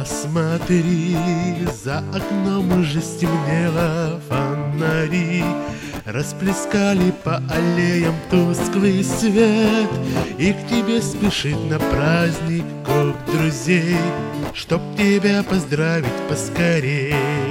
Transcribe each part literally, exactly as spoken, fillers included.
Посмотри, за окном уже стемнело, фонари расплескали по аллеям тусклый свет, и к тебе спешит на праздник круг друзей, чтоб тебя поздравить поскорей.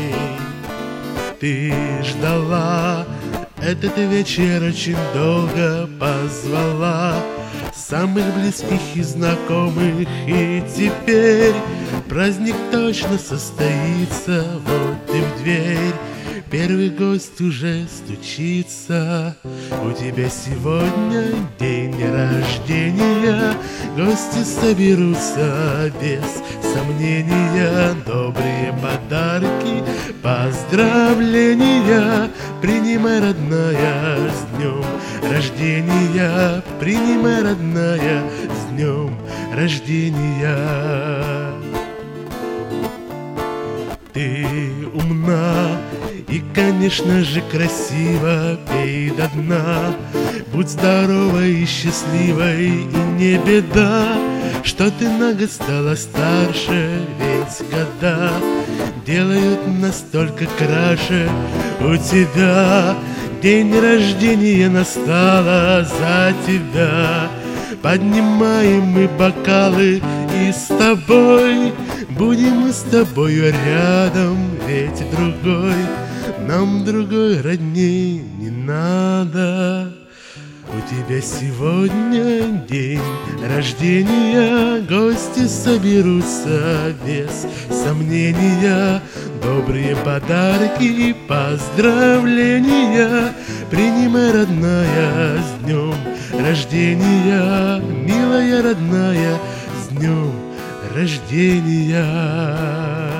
Ты ждала этот вечер очень долго, позвала самых близких и знакомых, и теперь праздник точно состоится. Вот и в дверь первый гость уже стучится. У тебя сегодня день рождения, гости соберутся без сомнения. Добрые подарки, поздравления принимай, родная, с днем рождения. Принимай, родная, с днем рождения. Ты умна и, конечно же, красиво, пей до дна. Будь здоровой и счастливой, и не беда, что ты на год стала старше, ведь года делают настолько краше. У тебя день рождения настала, за тебя поднимаем мы бокалы, и с тобой будем мы с тобою рядом, ведь другой нам другой родней не надо. У тебя сегодня день рождения, гости соберутся без сомнения. Добрые подарки, поздравления принимай, родная, с днем рождения. Милая родная, с днем рождения.